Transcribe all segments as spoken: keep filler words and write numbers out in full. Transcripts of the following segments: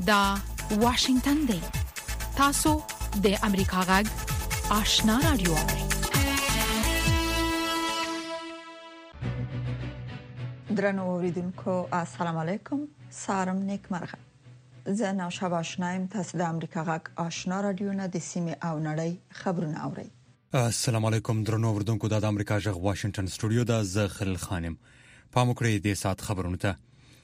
دا واشنگتن دی. تاسو د امریکا غږ آشنا رادیو. درنو اوریدونکو السلام علیکم. سارم نیک مرغه. زه نو شبا آشنایم. تاسو د امریکا غږ آشنا رادیو نه د سیمې او نړۍ خبرونه اورئ. السلام علیکم درنو اوریدونکو. د امریکا غږ واشنگتن سټوډیو د زه خلیل خانم. پام وکړئ د سات خبرونه ته.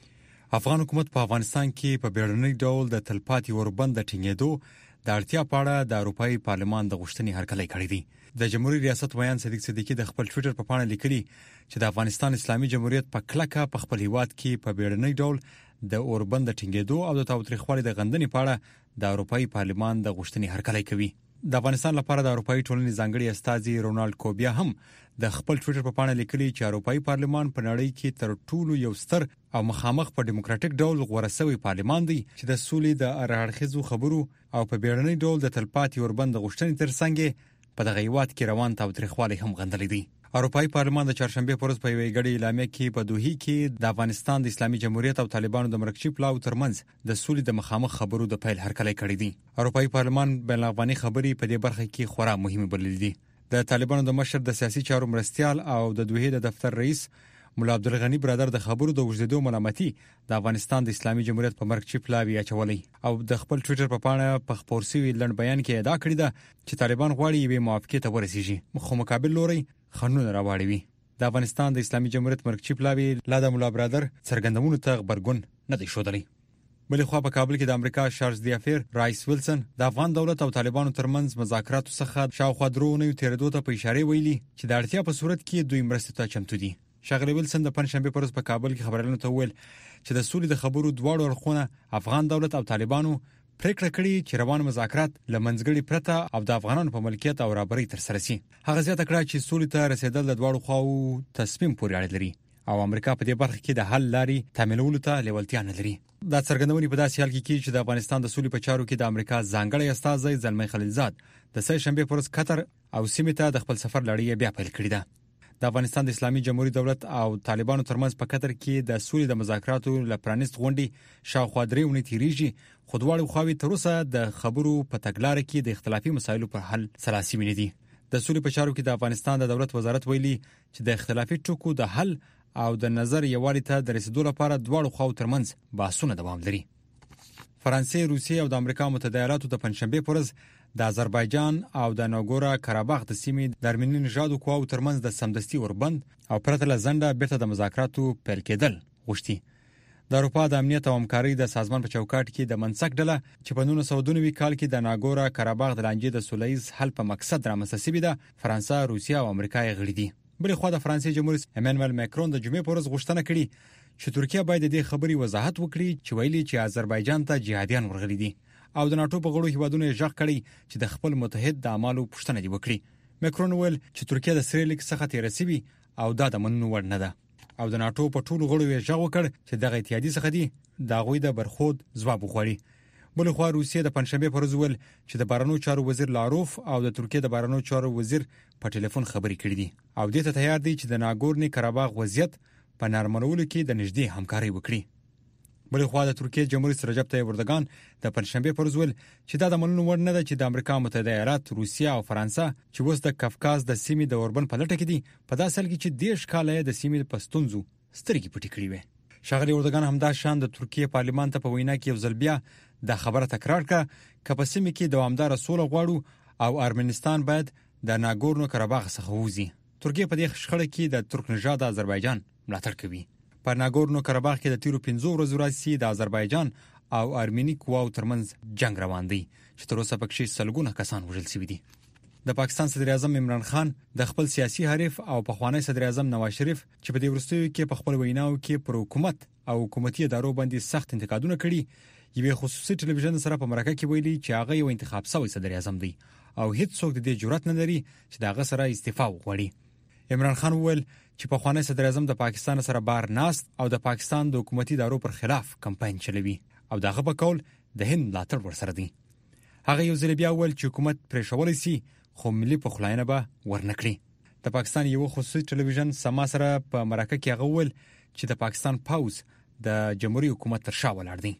افغان حکومت په افغانستان کې په بیړني ډول د تلپاتې اوربند د ټینګېدو د اړتیا په اړه د اروپאי پارلمان د غوښتنې هرکلی کړی دی. د جمهوریت ریاست ویان صدیق صدیقی د خپل ټوئیټر په پاڼه لیکلي چې د افغانستان اسلامي جمهوریت په کلکه په خپل هیواد کې په بیړني ډول د اوربند د ټینګېدو او د تاوتریخوالي د غندنې په اړه د اروپאי پارلمان د غوښتنې هرکلی کوي. د افغانستان لپاره د اروپאי ټولنې ځانګړي استازي رونالډ کوبیا هم د خپل ټوئیټر په پاڼه لیکلي چې اروپאי پارلمان په نړۍ کې تر ټولو یو ستر او مخامخ په ډیموکراټیک ډول غوړه شوی پارلمان دی چې د سولې د ارهړخیزو خبرو او په بیړني ډول د تلپاتې اوربند غوښتنې ترڅنګ په دغه هیواد کې روان تاوتریخوالي هم غندلې دي. اروپאי پارلمان د چهارشنبه په ورځ په یوې غړي اعلامیه کې په دوحې کې د افغانستان د اسلامي جمهوریت او طالبانو د مرکزي پلاو ترمنځ د سولې د مخامخ خبرو د پیل هرکلی کړی دی. اروپאי پارلمان بین الافغاني خبرې په دې برخه کې خورا مهمه بللې دي. د طالبانو د مشر د سیاسي چارو مرستيال او د دوحې د دفتر رئیس مولا عبدالغنی برادر د خبرو د وجدیدو ملامتي د افغانستان د اسلامي جمهوریت په مرکزي پلاوی اچولې او د خپل ټوئیټر په پاڼه په خبر سوي لړ بیان کې ادعا کړې ده چې طالبان غواړي یوې موافقه ته ورسیږي خو مقابل لوري قانون راوړي. د افغانستان د اسلامي جمهوریت مرکزي پلاوی لا د مولا برادر څرګندونو ته خبرګون نه دی شودلی. بلې خو په کابل کې د امریکا شارلز دیافیر رایس ویلسن د افغان دولت او طالبانو ترمنځ مذاکراتو څخه شاوخوا درونې تیرېدو ته په اشاره ویلي چې د اړتیا په صورت کې دوی مرستې ته چمتو دي. شاغلی ویلسن د پنځشنبه پر ورځ په کابل کې خبرونه ته ویل چې د سولې د خبرو دواړو اړخونه افغان دولت او طالبانو پریکړه کړې چې روان مذاکرات لمنځګړي پرته او د افغانانو په ملکیت او رابطې تر سره شي. هغه زیاته کړه چې سولې ته رسیدل د دواړو خواو تصمیم پورې اړه لري او امریکا په دې برخه کې د حل لارې تامینولو ته لیوالتیا نه لري. دا څرګندونې په داسې حال کې کیږي چې د افغانستان د سولې په چارو کې د امریکا ځانګړی استازی زلمی خلیلزاد د سه شنبه پر ورځ قطر او سیمې ته د خپل سفر لړۍ بیا پیل کړې ده. د افغانستان د اسلامي جمهوریت دولت او طالبانو ترمنځ په قطر کې د سولې د مذاکراتو لپرانست غونډې شاوخوا درې اونۍ تیریږي خو دواړو خواوې تر اوسه د خبرو په تګلارې کې د اختلافي مسایلو پر حل سلاسي مینې دي. د سولې په چارو کې د افغانستان د دولت وزارت ویلي چې د اختلافي ټکو د حل او د نظر یووالي ته د رسیدو لپاره دواړو خواو ترمنځ بحثونه دوام لري. فرانسې، روسیې او د امریکا متحده ایالاتو د پنځشنبه پر ورځ د آذربایجان او د ناګورا قرهباغ د سیمې د ارمني نژادو قواو ترمنځ د سمدستي اوربند او پرته له ځنډه بیرته د مذاکراتو پیل کېدل غوښتي. د اروپا د امنیت او همکارۍ د سازمان په چوکاټ کې د منسک ډله چې په نولس سوه دوه نوي کال کې د ناګورا قرهباغ د لانجې د سولهییز حل په مقصد رامنځته شوې ده، فرانسه، روسیه او امریکا یې غړي دي. بلې خوا د فرانسې جمهور ایمانوئل ماکرون د جمعې په ورځ غوښتنه کړې چې ترکیه باید د دې خبرې وضاحت وکړي چې ویلي چې آذربایجان ته جهادیان ورغلي دي او د ناتو په غړو هیوادونو یې ژغ کړی چې د خپل متحد د اعمالو پوښتنه دی وکړي. ماکرون ویل چې ترکیه د سری لیک څخه تیر شوی او دا د منلو وړ نه ده او د ناتو په ټولو غړو یې ژغ وکړ چې دغه اتحادیه څخه دی د غوی د برخود ځواب وغواړي. بل خو روسیه د پنځشنبه پر ورځ ویل چې د بهرنیو چارو وزیر لاروف او د ترکیه د بهرنیو چارو وزیر په ټلیفون خبرې کړې دي او دې ته تیار دي چې د ناګورني قرهباغ وضعیت په نرمولو کې د نږدې همکاري وکړي. بل خو د ترکیه جمهور رئیس رجب طیب اردوغان د پنځشنبه پر ورځ ویل چې دا د منلو وړ نه ده چې د امریکا متحده ایالات، روسیه او فرانسه چې اوس د کافکاز د سیمې د اوربند په لټه کې دي په داسې حال کې چې دیش کاله د سیمې په ستونزو سترګې پټې کړې وي. شاغلی اردوغان همدا شان د ترکیه پارلمان ته په وینا کې یو ځل بیا د خبره تکرار کړه چې په سیمه کې دوامدار سوله غواړو او ارمنستان باید د ناګورنو قرهباغ څخه ووځي. ترکیه په دې شخړه کې د ترک نژاد آذربایجان ملاتړ کوي. په ناګورنو قرهباغ کې د تیرو پنځو ورځو راځي د آذربایجان او ارمني قواو ترمنځ جنگ روان دی چې تر اوسه پکې سلګونه کسان وژل شوي دي. د پاکستان صدر اعظم عمران خان د خپل سیاسي حریف او پخوانی صدر اعظم نواز شریف چې په دې وروستیو کې په خپل ویناو کې پر حکومت او حکومتي ادارو باندې سخت انتقادونه کړي، یوه خصوصي ټلویزیون سره په مرکه کې ویلي چې هغه یو انتخاب شوی صدر اعظم دی او هیڅ څوک د دې جرأت نه لري چې دغه سره استعفا وغواړي. عمران خان وویل چې پخوانی صدر اعظم د پاکستان سره بار ناست او د پاکستان د حکومتي ادارو پر خلاف کمپاین چلوي او دغه په قول د هند ملاتړ ورسره دی. هغه یو ځل بیا وویل چې حکومت پرېښولی سي خو ملي پخلاینه به ورنکړي. د پاکستان یو خصوصي ټلویزیون سما سره په مرکه کې هغه وویل چې د پاکستان پاوز د جمهوریت حکومت تر شا ولاړ دی.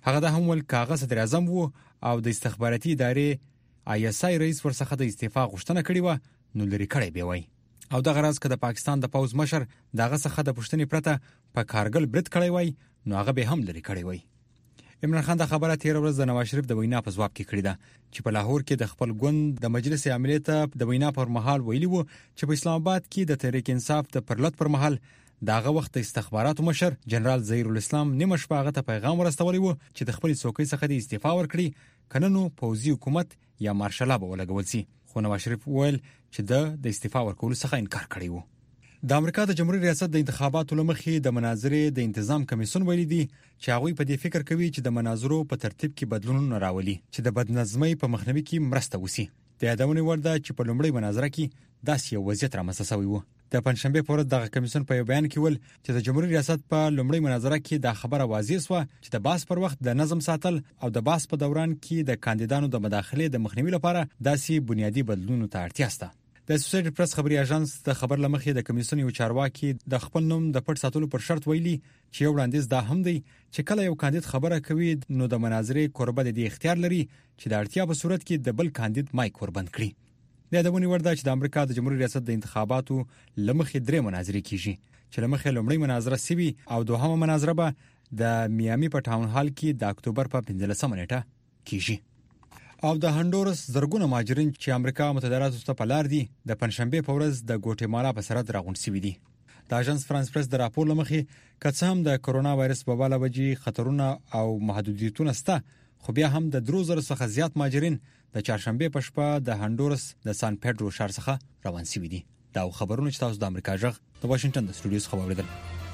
هغه د هم ول کاغذ صدر اعظم وو او د استخباراتي ادارې آی اس آی رئیس ورڅخه د استعفا غوښتنه کړې و نو لري کړی به وای. او د غرض کده پاکستان د پوز مشر دغه څخه د پښتنې پرته په کارګل برت کړی وای نو هغه به هم لري کړی وای. عمران خان د خبره تیر ورځ د نواز شریف د وینا په ځواب کې کړی ده چې په لاهور کې د خپل ګوند د مجلس عاملې ته د وینا پر مهال ویلي وو چې په اسلام آباد کې د تحریک انصاف د پرلط پر مهال داغه وخت استخباراتو مشر جنرال ظهیر الاسلام نیمه شپه هغه ته پیغام ورستولی وو چې د خپل څوکۍ څخه د استعفا ورکړي کنه نو پوځي حکومت یا مارشال به ولګول شي. خو نواز شریف ویل چې د د استعفا ورکولو څخه انکار کړی وو. د امریکا د جمهوریت ریاست د انتخاباتو لمخې د مناظرې د تنظیم کمیسیون ویلي دی چې هغه په دې فکر کوي چې د مناظرو په ترتیب کې بدلونونه راولي چې د بدنظمۍ په مخنیوي کې مرسته وسی. د یادونه ورده چې په لومړی مناظره کې داسې یو وضعیت رامنځته شوی وو. د پنځشنبه په ورځ د کمیسیون په بیان کې ول چې د جمهوریت ریاست په لومړی مناظره کې د خبره واضح شوه چې د باس پر وخت د نظم ساتل او د باس په دوران کې د کاندیدانو د مداخله د مخنیوي لپاره داسې بنیادی بدلونونو ته اړتیا شته. د اسوسییټډ پریس خبري اژانس د خبر لمخې د کمیسیون یو چارواکي د خپل نوم د پټ ساتلو پر شرط ویلي چې یو وړاندیز دا هم دی چې کله یو کاندید خبره کوي نو د مناظرې کوربه د اختیار لري چې د اړتیا په صورت کې د بل کاندید مایک وربند کړي. د یادونې ورده چې د امریکا د جمهوریت ریاست د انتخاباتو لمخې درې مناظرې کیږي چې لمخې لومړی مناظره سوي او دوهمه مناظره به د میامي په ټاون هال کې د اکتوبر په پنځلسمه نیټه کیږي. او د هندورس زرګونه مهاجرین چې امریکا متحده ایالاتو ته په لار دي د پنځشنبه په ورځ د ګوټیمالا په سرحد راغونډ شوي دي. د اژانس فرانس پریس د راپور لمخې که هم د کرونا وایرس په اړه وجې خطرونه او محدودیتونه شته خو بیا هم د درو زره څخه زیات مهاجرین د چهارشنبه په شپه د هندورس د سان پیډرو ښار څخه روان شوي دي. دا خبرونه چې تاسو د امریکا جغ د واشنگټن د سټوډیوز خبر اوریدل.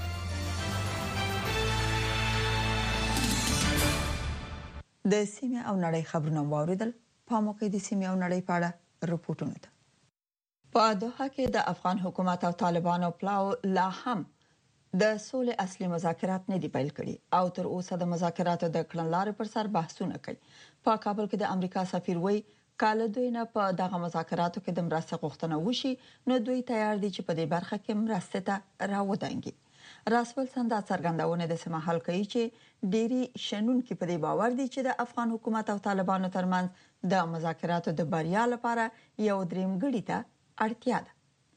د سیمه او نړۍ خبرونه واوریدل. په موقع د سیمه او نړۍ په اړه رپورټونه ده. په دوحه کې د افغان حکومت او طالبانو پلاو لا هم د سولې اصلي مذاکرات نه دی پیل کړي او تر اوسه د مذاکراتو د کړنلارې پر سر بحثونه کوي. په کابل کې د امریکا سفیر وی کال دوی نه په دغه مذاکراتو کې د مرسته غوښتنه وشي نو دوی تیار دي چې په دې برخه کې مرسته ته راوډنګي. راسول سندا څرګندونه د سمحال کوي چې ډيري شنن کې په دې باور دي چې د افغان حکومت او طالبانو ترمنځ د مذاکراتو د بریا لپاره یو دریم غړي ته اړتیا ده.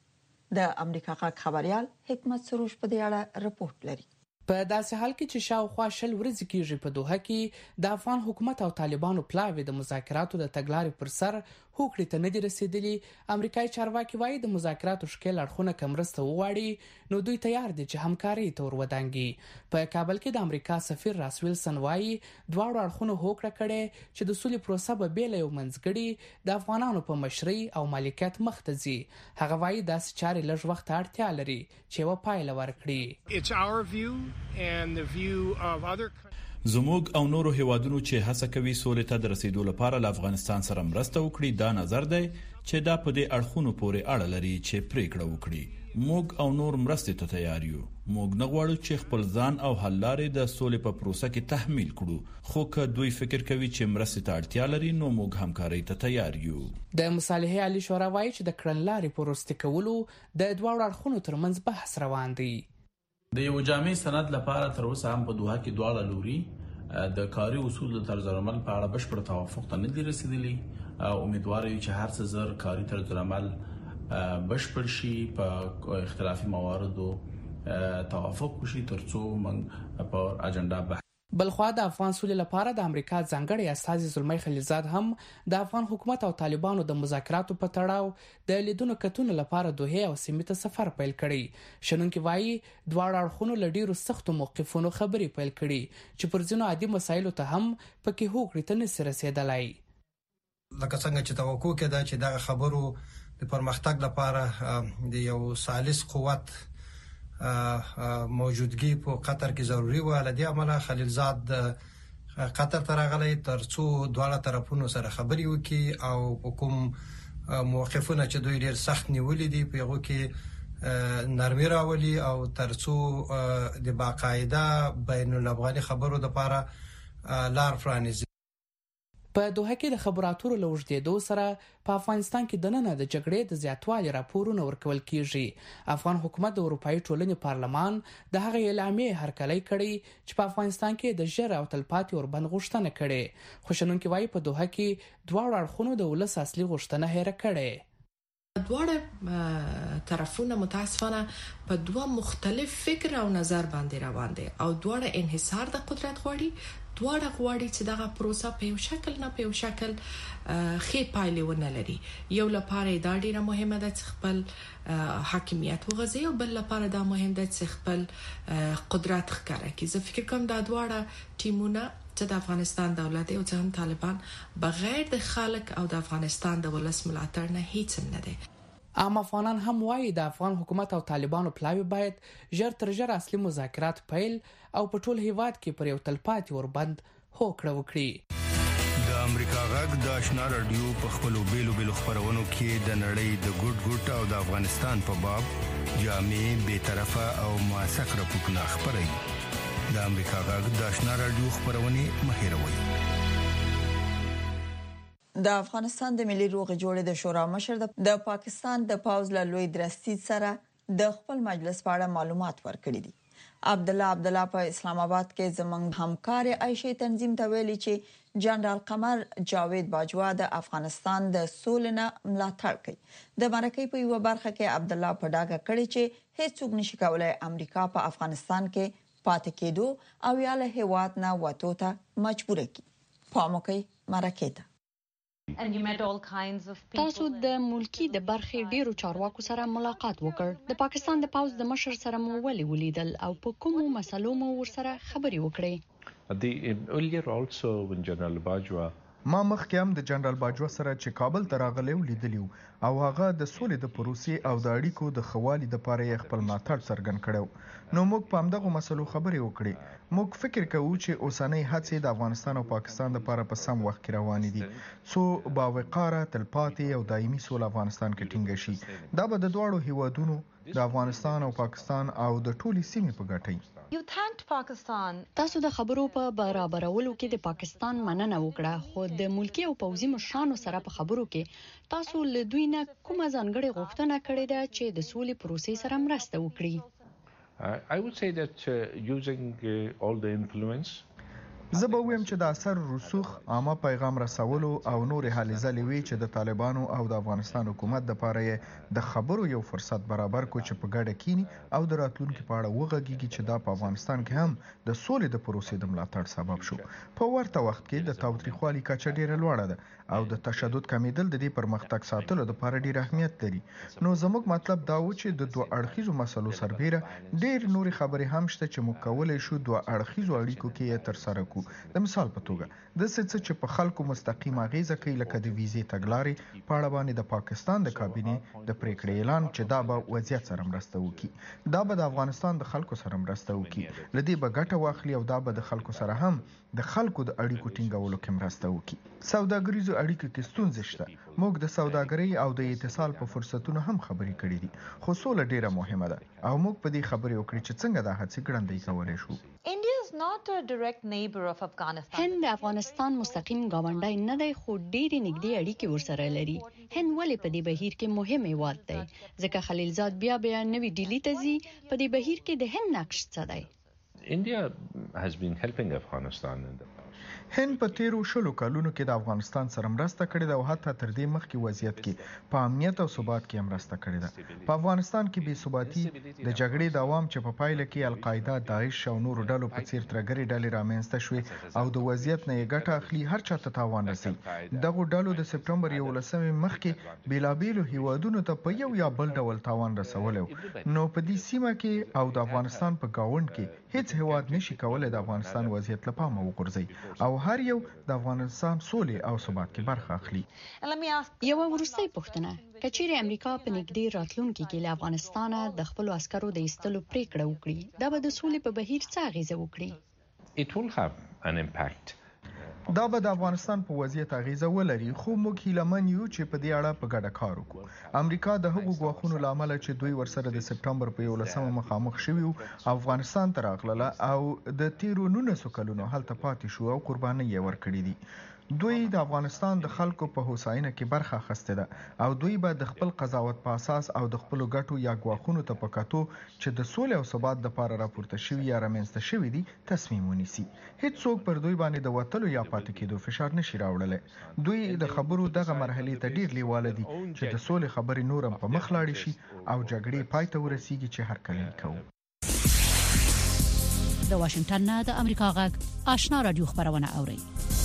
د امریکا غاک خبريال حکمت سروش په دې اړه رپورټ لري. په داسې حال کې چې شاوخوا شل ورځې کېږي په دوحه کې د افغان حکومت او طالبانو پلاوی د مذاکراتو د تګلارې پر سر هوکړې ته نه دي رسیدلي. امریکایي چارواکي وایي د مذاکراتو شکل اړخونه کمرسته وواړي نو دوی تیار دي چې همکاري ته ورودانګي. په کابل کې د امریکا سفیر راس ویلسن وایي دواړو اړخونو هوکړه کړې چې د سولې پروسه به بیل یو منځګړي د افغانانو په مشرۍ او مالکیت مخ ته ځي. هغه وایي داسې چارې لږ وخت اړتیا لري چې یوه پایله ورکړي. and the view of other زموږ او نورو هیوادونو چې هڅه کوي سولې ته د رسیدو لپاره له افغانستان سره مرسته وکړي دا نظر دی چې دا په دې اړخونو پورې اړه لري چې پریکړه وکړي. موږ او نور مرستې ته تیار یو. موږ نه غواړو چې خپل ځان او حل لارې د سولې په پروسه کې تحمیل کړو خو که دوی فکر کوي چې مرستې ته اړتیا لري نو موږ همکارۍ ته تیار یو. د مصالحې عالی شورا وایي چې د کړنلارې پروسته کولو د دواړو اړخونو ترمنځ بحث روان دی. د یو جامع سند لپاره تر اوسه هم په دوحه کې دواړه لوري د کاري اصول د طرز عمل په اړه بشپړ توافق ته نه دي رسیدلي. امیدوار یو چې هر څه زر کاري طرز عمل بشپړ شي په اختلافي مواردو توافق وشي ترڅو موږ په اجنډا بحث. بلخوا د افغان سولې لپاره د امریکا ځانګړی استازي زلمی خلیلزاد هم د افغان حکومت او طالبانو د مذاکراتو په تړاو د لیدونو کتونو لپاره دوحه او سیمې ته سفر پیل کړی. شنونکي وایي دواړه اړخونو له ډیرو سختو موقفونو خبرې پیل کړي چې پر ځینو عادي مسایلو ته هم پکې هوکړې ته نشي رسیدلای. لکه څنګه چې توقع کېده چې دا خبرو د پرمختګ لپاره د یو ثالث قوت موجودګي په قطر کې ضروری و. لدی عمله خلیلزاد قطر ته راغلی ترڅو دواړه طرفونو سره خبرې وکړي او کوم موقفونه چې دوی ډېر سخت نیولې دي په هغه کې نرمي راولي او ترڅو د باقاعده بین الافغاني خبرو لپاره لار پرانیزي. په دوحه کې د خبرو اترو له اوږدېدو سره په افغانستان کې دننه د جګړې د زیاتوالي راپورونه ورکول کیږي. افغان حکومت د اروپאי ټولنې پارلمان د هغه اعلامیې هرکلی کړی چې په افغانستان کې د ژر او تلپاتې اوربند غوښتنه کړې، خو شنونکي وایي په دوحه کې دواړو اړخونو د ولس اصلي غوښتنه هېره کړې. دواړه طرفونه متاسفانه په دوه مختلف فکر او نظر باندې روان دي او دواړه انحصار د قدرت غواړي. دواړه غواړي چې دغه پروسه په یو شکل نه په یو شکل ښه پایلې ونه لري. یو لپاره دا ډیره مهمه ده چې خپل حاکمیت وغځي او بل لپاره دا مهم ده چې خپل قدرت ښکاره کړي. زه فکر کوم دا دواړه ټیمونه چې د افغانستان دولت او ځان طالبان بغیر د خلک او د افغانستان د ولس ملاتړ نه هیڅ نه دي. عام افغانان هم وایي د افغان حکومت او طالبانو پلاوی باید ژر تر ژره اصلي مذاکرات پیل او په ټول هیواد کې پر یو تلپاتې اوربند هوکړه وکړي. د امریکا غږ د آشنا رادیو په خپلو بیلو بیلو خبرونو کې د نړۍ د ګډ ګډ او د افغانستان په باب جامع بی‌طرفه او موثق راپورټونه خپروي. د امریکا غږ د آشنا رادیو خبرونه مهیروي. د افغانستان د ملي روغې جوړې د شورا مشر د پاکستان د پاوز له لوی درستي سره د خپل مجلس په اړه معلومات ورکړي دي. عبد الله عبد الله په اسلام آباد کې زمنګ همکار عائشه تنظیم ته ویلي چې جنرال قمر جاوید باجوا د افغانستان د سولنه ملاتړ کوي. د مرکې په یو برخه کې عبد الله په ډاګه کړی چې هیڅوک نشي کولای امریکا په افغانستان کې پاتې کېدو او یا له هیواد نه وټو ته مجبور کړي. پاموکي مرکې ته تاسو د ملکی د برخې ډیرو چارواکو سره ملاقات وکړ. د پاکستان د پاوز د مشر سره مو ولې ولیدل او په کومو مسلو مو ورسره خبرې وکړې؟ ما مخکې هم د جنرال باجوا سره چې کابل ته راغلی لیدلی او هغه د سولې د پروسې او د اړیکو د خوالي د پاره خپل ملاتړ څرګند کړو. نو موږ په همدغه مسلو خبرې وکړې. موږ فکر کوو چې اوسنۍ هڅې د افغانستان او پاکستان لپاره په سم وخت کې روانې دي څو باوقاره تلپاتې او دایمي سول افغانستان کې ټینګ شي. دا به د دواړو هیوادونو د افغانستان او پاکستان او د ټولي سیمې په ګټه. تاسو د خبرو په برابرولو کې د پاکستان مننه وکړه، خو د ملکی او پوځي مشرانو سره په خبرو کې تاسو له دوی نه کومه ځانګړې غوښتنه کړې ده چې د سولې پروسې سره مرسته وکړي؟ I would say that uh, using uh, all the influence زه به ویم چې د اثر رسوخ عامه پیغام رسولو او نور هلې ځلې وي چې د طالبانو او د افغانستان حکومت د پاره د خبرو یو فرصت برابر کو چې په ګډه کینی او د راتلونکو په اړه وغږیږي چې دا په افغانستان کې هم د سولې د پروسې د ملاتړ سبب شو. په ورته وخت کې د تاوتریخوالي کچه ډیره لوړه ده او د تشدد کمیدل د دې پرمختګ ساتلو لپاره ډیر اهمیت لري. نو زموږ مطلب دا و چې د دوه اړخیزو مسلو سربېره ډیر نوري خبرې هم شته چې موږ کولای شو دوه اړخیزو اړیکو کې تر سره کو. د مثال په توګه د څه چې په خلکو مستقیم اغیزه کوي لکه د ویزې تګلارې په اړه باندې د پاکستان د کابینې د پریکړې اعلان چې دا به وضعیت سره مرسته وکړي. دا به د افغانستان د خلکو سره مرسته وکړي، لدې به ګټه واخلي او دا به د خلکو سره هم د خلکو د اړیکو ټینګولو کې مرسته وکړي. سوداګریزو اړیکو کې ستونزې شته. موږ د سوداګرۍ او د اتصال په فرصتونو هم خبرې کړې دي، خو سوله ډیره مهمه ده او موږ په دې خبرې وکړې چې څنګه دا هڅې ګړندۍ کولای شو. هند د افغانستان مستقیم گاونډی نه دی، خو ډېری نږدې اړیکې ورسره لري. هند ولې په دې بهیر کې مهم هیواد دی؟ ځکه خلیلزاد بیا بیا نوې ډیلی ته ځي. په دې بهیر کې د هند نقش څه دی؟ India has been helping Afghanistan in the هند په تیرو شلو کلونو کې د افغانستان سره مرسته کړې ده او حتی تر دې مخکې وضعیت کې په امنیت او ثبات کې مرسته کړې ده. په افغانستان کې بې ثباتي د جګړې دوام چې په پایله کې القاعده، داعش او نورو ډلو په څیر ترګري ډلې رامنځته شوې او د وضعیت نه یې ګټه اخلي هر چا ته تاوان رسوي. دغه ډلو د سپټمبر یولسمې مخکې بیلابیلو هیوادونو ته په یو یا بل ډول تاوان رسولی. نو په دې سیمه کې او د افغانستان په گاوند کې هیڅ هیواد نشي کولای د افغانستان وضعیت له پامه وغورځي او هر یو د افغانستان سولې او ثبات کې برخه اخلي. یو وروستۍ پوښتنه، کچېرې امریکا په نږدې راتلونکي کې له افغانستانه د خپل عسکرو د ایستلو پریکړه وکړي، دا به د سولې په بهیر څه اغیزه وکړي؟ It will have an impact. دا به د افغانستان په وضعیت اغیزه ولري، خو موږ هیلهمن یو چې په دې اړه په ګډه کار وکړو. امریکا د هغو غواخونو لامل چې دوی ورسره د سپټمبر په یولسمه مخامخ شوي افغانستان ته راغله او د تیرو نولسو کلونو هلته پاتې شو او قرباني یې ورکړې دي. دوی د افغانستان د خلکو په هوساینه کې برخه اخیسته ده او دوی به د خپل قضاوت په اساس او د خپل ګټو یا ګواښونو ته په کتو چې د سولې او ثبات لپاره راپورته شوي یا رامنځته شوي دي تصمیم ونیسي. هیڅوک پر دوی باندې د وټلو یا پاتې کېدو فشار نشي راوړلی. دوی د خبرو دغه مرحلې ته ډیر لیواله دي چې د سولې خبرې نورم په مخ لاړې شي او جګړې پای ته ورسیږي چې هر کله یې کوو. د واشنگټن نه د امریکا غږ آشنا رادیو خبرونه اوري.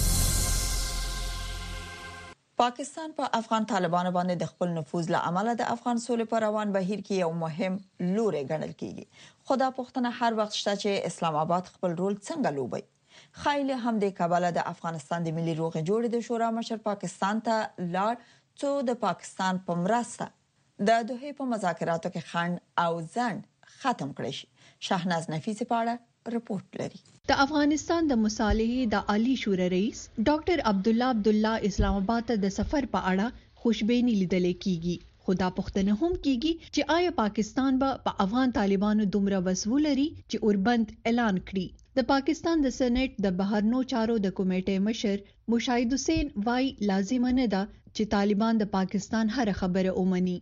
پاکستان په پا افغان طالبانو باندې د خپل نفوذ له امله د افغان سولې پر روان بهیر کې یو مهم لوري ګڼل کیږي. خو دا پوښتنه هر وخت شته چې اسلام آباد خپل رول څنګه لوبي. خایله هم د کابل د افغانستان د ملي روغې جوړې د شورا مشر پاکستان ته لاړ څو د پاکستان په مرسته د دوه په مذاکراتو کې خنډ او ځنډ ختم کړي شي. شاهناز نفیس په اړه رپورت لري. د افغانستان د مصالحې د عالی شورا رئیس ډاکټر عبد الله عبد الله اسلام آباد ته د سفر په اړه خوشبیني لیدل کیږي. خدا پښتنه هم کیږي چې آیا پاکستان به په افغان طالبانو دومره وسو لري چې اوربند اعلان کړي. د پاکستان د سېنات د بهرنو چارو د کمیټې مشر مشاهد حسین وايي لازمه نه ده چې طالبان د پاکستان هر خبره اومني.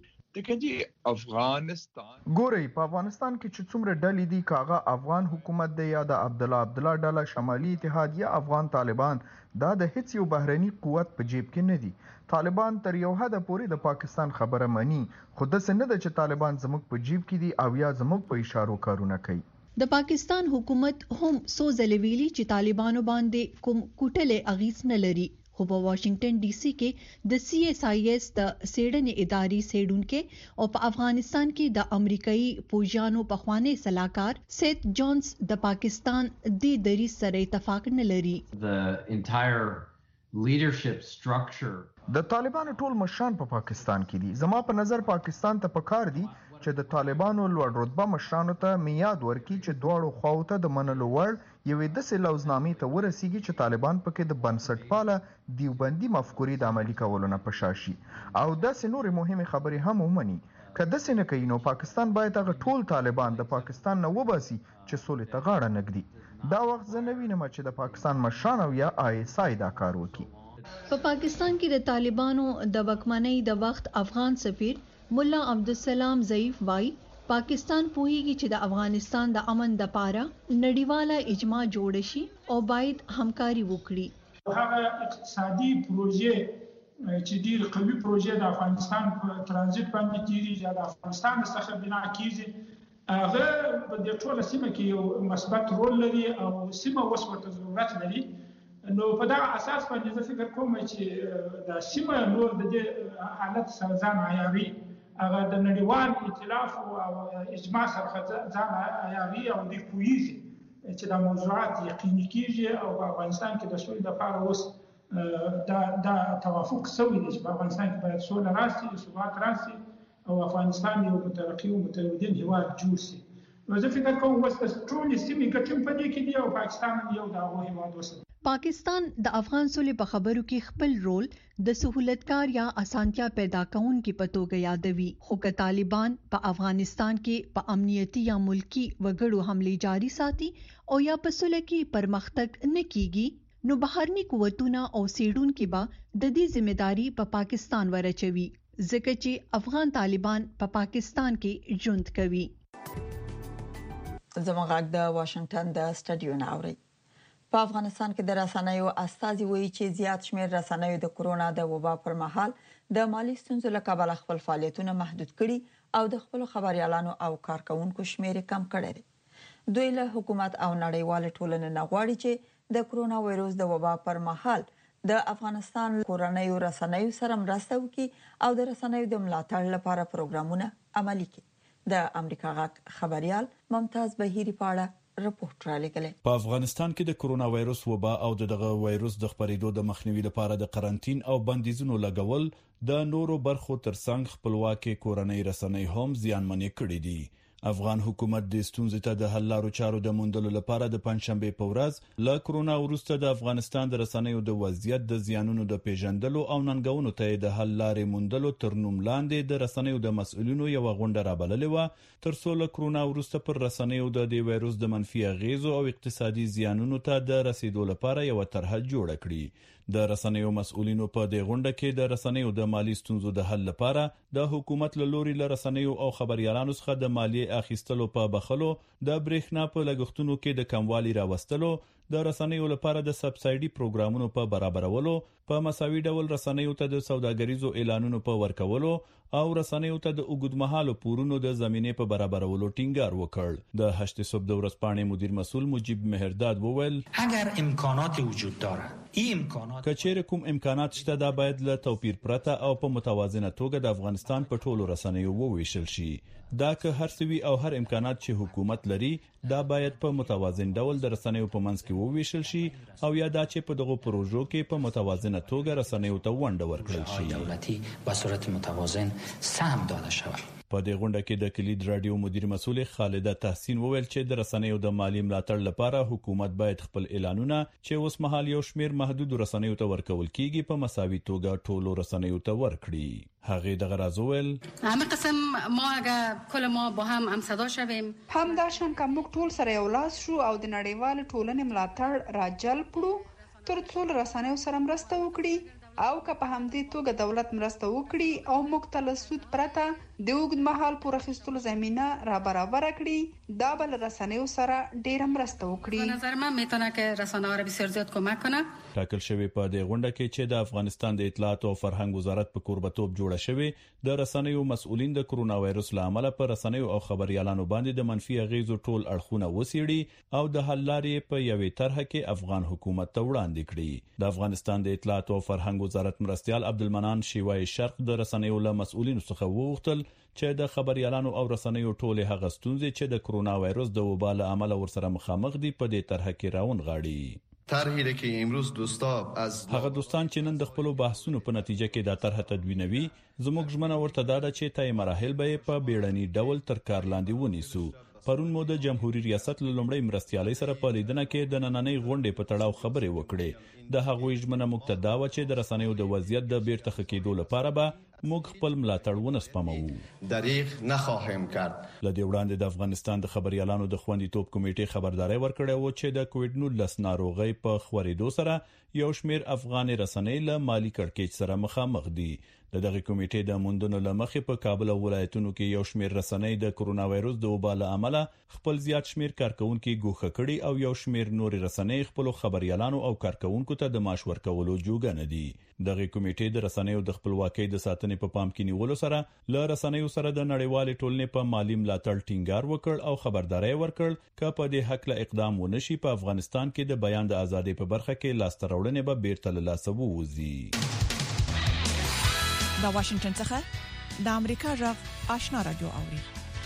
دغه افغانستان ګوري په افغانستان کې چې څومره ډلې دي کاغه افغان حکومت دی یا د عبد الله عبد الله ډله شمالي اتحاد یا افغان طالبان دا د هیڅ یو بهرني قوت په جیب کې نه دي. طالبان تر یو حد پورې د پاکستان خبره مني خو د سن د چې طالبان زموږ په جیب کې دي او یا زموږ په اشارو کارونه کوي. د پاکستان حکومت هم سو ځله ویلي چې طالبانو باندې کوم کوټلې اغیز نه لري. خو په واشنگټن ډي سي کې د سی ایس آی ایس د سیډنې اداري سیډونکو او په افغانستان کې د امریکایي پوجانو په خواني صلاحکار سیت جونز د پاکستان د دریس سره اتفاق نه لري. The entire leadership structure د طالبانو ټول مشران په پاکستان کې دي. زما په نظر پاکستان ته پکار دي چې د طالبانو لوړ رتبه مشرانو ته میاد ورکړي چې دواړو خواو ته د منلو وړ یوې داسې لوزنامې ته ورسیږي چې طالبان پکې د بنسټپاله دیوبندي مفکورې د عملي کولو نه پشاشي او داسې نورې مهمې خبرې هم ومني. که داسې نه کوي نو پاکستان باید هغه ټول طالبان د پاکستان نه وباسي چې سولې ته غاړه نږدي. دا وخت زه نه وینم چې د پاکستان مشران او یا آی اس آی دا کار وکړي. په پاکستان کې د طالبانو د وکمنۍ د وخت افغان سفیر مولا عبدالسلام ضعیف وايي پاکستان پوهیږي چې د افغانستان د امن د پاره نړیواله اجماع جوړ شي او باید همکاري وکړي. هغه اقتصادي پروژې چې ډیر قوي پروژې د افغانستان په ترانزیت باندې کیږي چې د افغانستان څخه بنا کیږي هغه په دې ټوله سیمه کې یو مثبت رول لري او سیمه وسوته ضرورت لري. نو په دا اساس باندې زه فکر کوم چې د سیمه نور د دې حالت سره ځان عیاري هغه د نړیوال ائتلاف او اجماع سره ځان عیاري او د کویزي چې د موضوعات یقیني کیږي او په افغانستان کې د سولې لپاره اوس دا د توافق سوی دی چې په افغانستان کې باید سوله راشي، ثبات راشي او افغانستان یو مترقي او متمدن هیواد جوړ شي. نو زه فکر کوم اوس د ټولې سیمې ګټې په دې کې دی او پاکستان یو د هغو هیواد وسه. پاکستان د افغان سولې په خبرو کې خپل رول د سہولتکار یا اسانتیا پیدا کونکي په توګه یادوي. خو که طالبان په افغانستان کې په امنیتي یا ملکی وګړو حمله جاری ساتي او یا په سولې کې پرمختګ نه کیږي نو بهرني قوتونه او سیډونکو به د دې ځمېداري په پاکستان ورچوي ځکه چې افغان طالبان په پا پاکستان کې ژوند کوي. زموږ د واشنگټن د سټډیو ناوړي په افغانستان کې د رسنیو استازي وایي چې زیات شمېر رسنیو د کورونا د وبا پر مهال د مالی ستونزو له کبله خپل فعالیتونه محدود کړي او د خپل خبريالانو او کارکونکو شمېر کم کړی دی. دوی له حکومت او نړیوال ټولنې نه غواړي چې د کورونا وایروس د وبا پر مهال د افغانستان کورنیو رسنیو سره مرسته وکړي او د رسنیو د ملاتړ لپاره پروګرامونه عملي کړي. د امریکا غږ خبريال ممتاز بهيري پاړه رپورت را لګلې. په افغانستان کې د کورونا وایروس وبا او دغه وایروس د خپرېدو د مخنیوي لپاره د قرنټین او بندیزونو لګول د نورو برخو ترڅنګ خپلواکي کورنۍ رسنۍ هم زیانمنې کړې دي. افغان حکومت د ستونزې ته د حل لارو چارو د موندلو لپاره د پنځشنبه په ورځ له کورونا وروسته د افغانستان د رسنیو د وضعیت د زیانونو د پیژندلو او ننګونو ته د حل لارې موندلو تر نوم لاندې د رسنیو د مسؤلینو یو غونډه رابللې و تر څو له کورونا وروسته پر رسنیو د دې وایروس د منفي اغیزو او اقتصادي زیانونو ته د رسیدو لپاره یو طرحه جوړه کړي. د رسنیو مسؤلینو په دې غونډه کې د رسنیو د مالی ستونزو د حل لپاره د حکومت له لوري له رسنیو او خبريالانو څخه د مالیې اخیستلو په بخلو د برېښنا په لګښتونو کې د کموالي راوستلو د رسنیو لپاره د سبسایډي پروګرامونو په برابرولو په مساوي ډول رسنیو ته د سوداګریزو اعلانونو په ورکولو او رسنیو ته د اوږدمهالو پورونو د زمینې په برابرولو ټینګار وکړ. د هشت صبح د ورځپاڼې مدیر مسؤل مجيب مهرداد وویل اگر امکانات وجود داره این امکانات کچېر کوم امکانات شته دا باید له توپیر پرته او په متوازنه توګه د افغانستان په ټولو رسنیو وویشل شي. دا که هر څه وي او هر امکانات چې حکومت لري دا باید په متوازن ډول د رسنیو په منځ کې وویشل شي او یا دا چې په دغه پروژو کې په متوازنه توګه رسنیو ته ونډه ورکړل شي. دولتي په صورت متوازن سهم داده شود. په دې غونډه کې د کلید رادیو مدیر مسؤل خالده تحسین وویل چې د رسنیو د مالی ملاتړ لپاره حکومت باید خپل اعلانونه چې اوس مهال یو شمیر محدود رسنیو ته ورکول کیږي په مساوي توګه ټولو رسنیو ته ورکړي. هغه د غرض وویل همه قسم ما اگه کل ما با هم هم صدا شویم هم داشن که موږ ټول سره یو لاس شو او د نړیوال ټولنې ملاتړ راجلب کړو تر څو رسنیو سره مرسته وکړي او که په همدې توګه دولت مرسته وکړي او موږ ته له سود پرته د اوږدمهال پور اخیستلو زمینه را برابر کړي دا به له رسنیو سره ډېره مرسته وکړي. به نظر من میتونه که رسانه‌ها را بسیار زیاد کمک کنه. ټاکل شوی په دې غونډه کې چې د افغانستان د اطلاعات او فرهنګ وزارت په کوربتوب جوړه شوی د رسنیو مسؤلین د کرونا وایرس لامل په رسنیو او خبريالانو باندې د منفي اغیزو ټول اړخونه وسیړي او د حل لارې په یوې طرحه کې افغان حکومت ته وړاندې کړي. د افغانستان د اطلاعات او فرهنګ وزارت مرستيال عبدالمنان شیوای شرق د رسنیو له مسؤلینو څخه وغوښتل چې د خبريالانو او رسنیو ټول هغه ستونزې چې د کرونا وایرس د وبا له امله ورسره مخامخ دي په دې طرحه کې راون غاړي. طرحی که امروز دوستا از هغه دوستان چې نن د خپل بحثونو په نتیجه کې دا طرحه تدوینوي زموږ ژمنه ورته ده چې تای مراحل به په بیړني ډول تر کار لاندې ونیسو. پرون مو د جمهوریت ریاست له لومړی مرستيالي سره په لیدنه کې د نننۍ غونډې په تړاو خبرې وکړې. د هغوی ژمنه مقتدا و چې د رسنیو د وضعیت د بیرته ښه کېدو لپاره به موږ خپل ملاتړ ونسپمو. دریغ نخواهیم کرد. لدې وړاندې د افغانستان د خبريالانو د خوندیتوب کمیټې خبرداري ورکړې و چې د کووډ نولس ناروغي په خورېدو سره یو شمیر افغان رسنۍ له مالی کړکېچ سره مخامخ دي. د دغه کمیټې د موندنو لمخې په کابل او ولایتونو کې یو شمیر رسنۍ د کرونا وایرس د وبا له امله خپل زیات شمیر کارکونکو ګوښه کړي او یو شمیر نور رسنۍ خپل خبريالانو او کارکونکو ته د معاش ورکولو جوګه نه دي. دغه کمیټې د رسنیو د خپلواکۍ د ساتنې په پام کې نیولو سره له رسنیو سره د نړیوال ټولنې په مالی ملاتړ ټینګار وکړ او خبرداري ورکړ چې په دې حق له اقدام ونشي په افغانستان کې د بیان د ازادۍ په برخه کې لاسته راوړنې به بیرته له لاسه ووځي. د واشنگټن څخه د امریکا غږ آشنا رادیو اوري.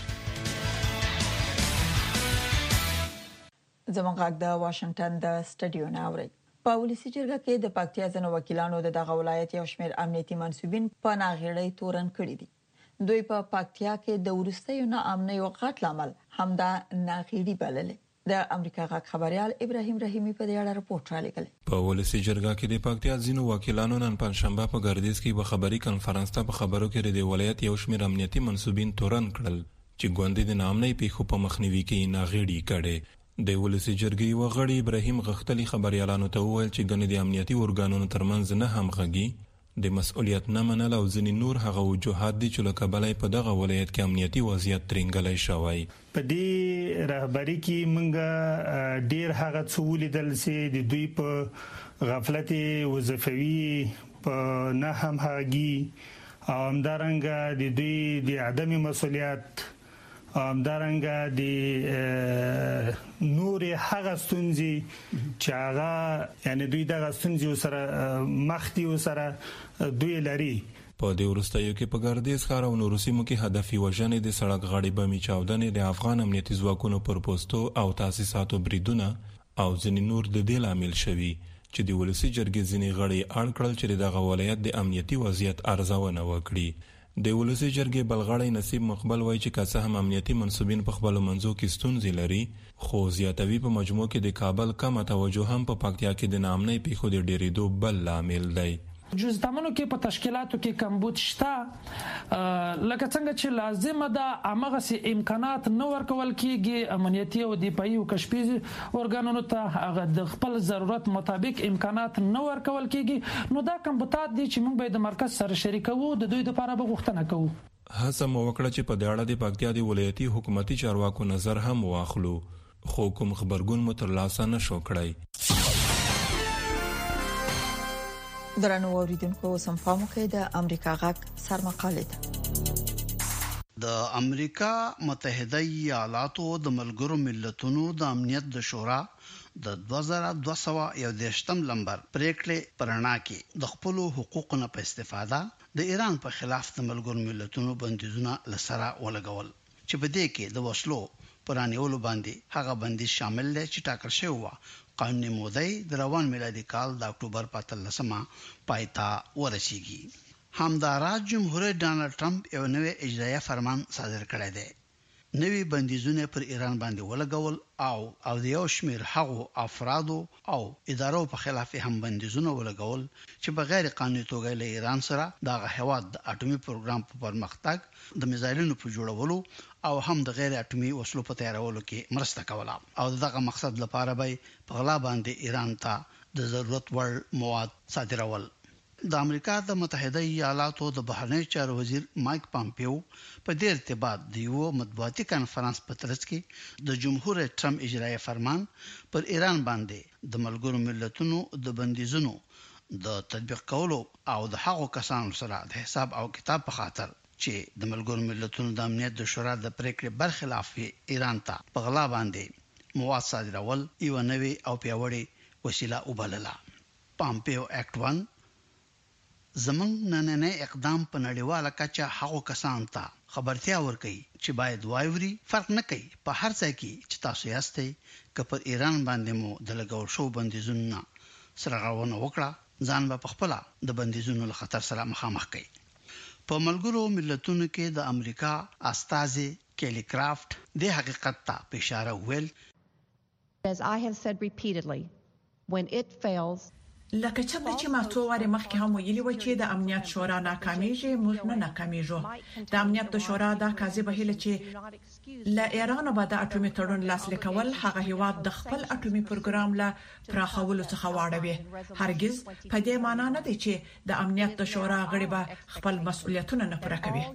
زموږ غږ د واشنگټن د سټډیو نه اوري. په ولسی جرګه کې د پکتیا ځنو وکیلانو د دغه ولایت یو شمېر امنیتي منسوبین په ناغېړۍ تورن کړی دي. دوی په پکتیا کې د ورستیو ناامنۍ او قتل عمل همدا ناغېړي بللې. د امریکا غږ خبريال ابراهيم رحیمي په دې اړه راپورټ رالیږل. په ولسی جرګه کې د پکتیا ځینو وکیلانو نن پنځشنبه په ګردیز کې په خبري کانفرنس ته په خبرو کې د ولایت یو شمېر امنیتي منسوبین تورن کړل چې ګوندې د ناامنۍ پیښو په مخنیوي کې ناغېړي کړي. د ولسی جرګې وغړي ابراهيم غختلی خبريالانو ته وویل چې ګنې د امنیتي ورګانونو ترمنځ نه همغږي د مسؤلیت نه منل او ځینې نور هغه وجوهات دي چې لکه بلای په دغه ولایت کې امنیتي وضعیت ترنګلای شوی. په دې رهبری کې موږ ډیر هغه څه ولیدل چې د دوی په غفلت وظیفوي په نه همغږي او همدارنګه د دوی د عدم مسؤلیت همدارنګه د نور هغه ستونزې چې هغه یعنی دوی دغه ستونزې سره مخ دي سره دوی لري. په دې ورستیو کې په ګردیز ښار او نورو سیمو کې هدفي وژنې د سړک غاړې بمي چاودنې د افغان امنیتي ځواکونو پر پوسټو او تاسیساتو بریدونه او ځینې نور د دې لامل شوي چې د ولسی جرګې ځینې غړي اړ کړل چې دغه ولایت د امنیتي وضعیت ارزونه وکړي. د ولسی جرګې بلغړی نصیب مقبل وایي چې که څه هم امنیتي منسوبین په خپل منځو کې ستونزې لري خو زیاتوي په مجموع کې د کابل کمه توجه هم په پکتیا کې د ناامنۍ پیښو د ډېرېدو بل لامل دی. جزدامنو کې په تشکیلاتو کې کمبود شته لکه څنګه چې لازمه ده امغه سي امکانات نو ورکول کیږي امنیتي او دفاعي او کشفي اورګانونو ته هغه د خپل ضرورت مطابق امکانات نو ورکول کیږي نو دا کمبوتات دي چې موږ به د مرکز سره شریکو د دوی لپاره به غوښتنه کوو. هڅه مو وکړه چې په دې اړه د پکتیا د ولایتي حکومتي چارواکو نظر هم واخلو خو کوم خبرګون مو ترلاسه نشو کړی. درنو اوریدونکو سم پامو کې د امریکا غاک سرمقاله ده. د امریکا متحده ایالاتو د ملګرو ملتونو د امنیت د شورا د دوه زره دوه سوه یودیشتم لمبر پریکړې پرانا کې د خپل حقوقو نه په استفاده د ایران په خلاف د ملګرو ملتونو بندیزونه لسره ولګول چې په دې کې د وسلو پرانیولو باندې هغه بندیز شامل دی چې ټاکل شوی و. قانوني مودې د روان میلادي کال د اکتوبر په اتلسمه پایتا ورسیږي. همدارس جمهوریت ډانلډ ټرمپ یو نوی اجرایي فرمان صادر کړی دی. نوی بندیزونه پر ایران باندې ولګول او او د یو شمیر هغو افرادو او ادارو په خلاف هم بندیزونه ولګول چې په غیر قانوني توګه له ایران سره د هیواد د اټومي پروګرام په پرمختګ د میزایلونو په جوړولو او هم د غیر اټومي وسلو په تیارولو کې مرسته کوله او دغه مقصد لپاره به په غلا باندې ایران ته د ضرورت وړ مواد صادرول. د امریکا د متحده ایالاتو د بهرنی چارو وزیر مایک پامپیو په دې ارتباط د یو مطبوعاتي کانفرنس په ترڅ کې د جمهوریت ټرمپ اجرایي فرمان پر ایران باندې د ملګرو ملتونو د بندیزونو د تطبیق کولو او د هغو کسانو سره د حساب او کتاب په خاطر چې د ملګرو ملتونو د امنیت د شورا د پریکړې برخلاف ایران ته په غلا باندې مواد صادرول یو نوی او پیاوړی وسیله وبلله. پامپیو اکټ ون زمنګ نننه اقدام په نړیواله کچه هغو کسان ته خبرتیا ورکړي چې باید وایوري فرق نه کوي په هر ځای کې چې تاسو یاستئ که پر ایران باندې مو د لګول شو بندیزونه سره غوونه وکړه ځان به په خپل د بندیزونو له خطر سره مخامخ کړي. په ملګرو ملتونو کې د امریکا استازي کېلی کرافټ د حقیقت ته په اشاره ویل As I have said repeatedly when it fails لکه څنګه چې ما څو واره مخکې هم ویلي و چې د امنیت شورا ناکامیږي موږ نه ناکامیږو. د امنیت د شورا د کاذبه هله چې لا ایران به د اټومي تړون لاسلیک کول هغه هیواد د خپل اټومي پروګرام لا پراخولو څخه واړوي. هرگز په دې معنی نه دی چې د امنیت د شورا غړي به خپل مسؤلیتونه نه پوره کوي.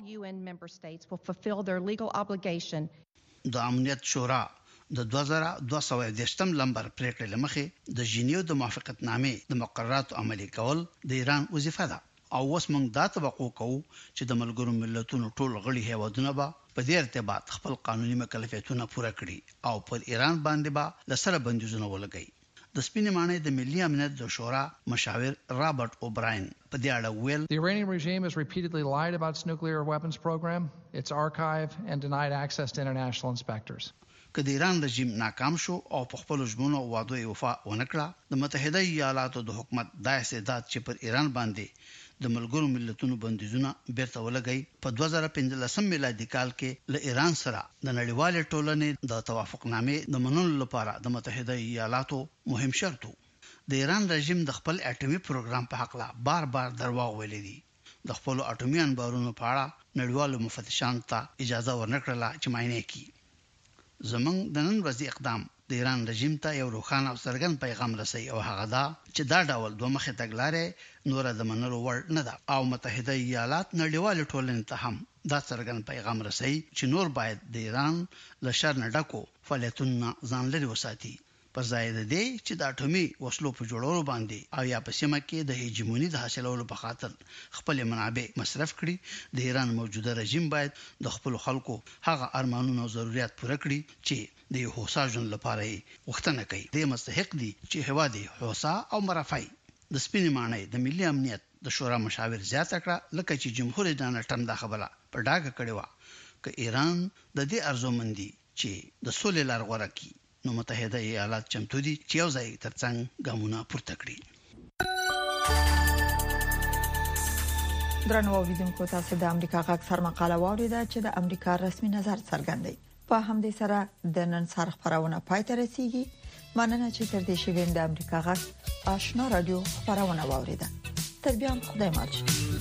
د امنیت شورا د دوه زره دوه سوه یودیشتم لمبر پریکړې لمخې د جنیو د موافقتنامې د مقرراتو عملي کول د ایران وظیفه ده او اوس موږ دا توقع کوو چې د ملګرو ملتونو ټول غړي هیوادونه به په دې ارتباط خپل قانوني مکلفیتونه پوره کړي او پر ایران باندې به لسره بندیزونه ولګي. د سپینې معنی د ملي امنیت د شورا مشاور رابرټ اوبراین په دې اړه ویل The Iranian regime has repeatedly lied about its nuclear weapons program, its archive and denied access to international inspectors. که د ایران رژیم ناکام شو او په خپل ژمنو او وعدو وفا ونکړه د متحده ایالاتو د حکومت د استعداد چې پر ایران باندې د ملګرو ملتونو بندیزونه بیرته ولګي په دوه زره پنځلسم میلادي کال کې له ایران سره د نړیوال ټولنې د توافقنامې د منلو لپاره د متحده ایالاتو مهم شرط وو. د ایران رژیم د خپل اټومي پروګرام په حق لا بار بار درواغ ویلي دي. د خپل اټومي انبارونو په اړه نړیوال مفتشان ته اجازه ورنکړه چې معاینه کړي. زمنګ د نن ورځې اقدام د ایران رژیم ته یو روښانه او څرګند پیغام رسي او هغه دا چې دا ډول دوه مخې تګلارې نور د منلو وړ نه ده او متحده ایالات نړیوال ټولنې ته هم دا څرګند پیغام رسي چې نور باید د ایران له شر نه ډکو فعالیتونو ځان لري وساتي پر ځای د دې چې د اټومي وسلو په جوړولو باندې او یا په سیمه کې د هیجمونی د حاصلولو په خاطر خپل منابع مصرف کړي. د ایران موجوده رژیم باید د خپل خلکو هغه ارمانونه او ضرورت پوره کړي چې د هوسا ژوند لپاره وختنه کوي. د مستحق دي چې هوادي هوسا او مرفای. د سپینې معنی د ملي امنیت د شورا مشاور زیاته کړه لکه چې جمهوریت ډانلډ ټرمپ دا خبره په ډاګه کړې و چې ایران د دې ارزومندي چې د سولې لار غوړه کړي نو متحده ایالات چمتو دي چې یو ځای ترڅنګ ګامونه پورته کړي. درنو اوریدونکو تاسو د امریکا غږ سرمقاله واوریده چې د امریکا رسمي نظر څرګندوي. په همدې سره د نن سر خبرونه پای ته رسیدي. مننه چې تر دې شوین د امریکا غږ آشنا رادیو خبرونه واوریده. تر بیا خدای مال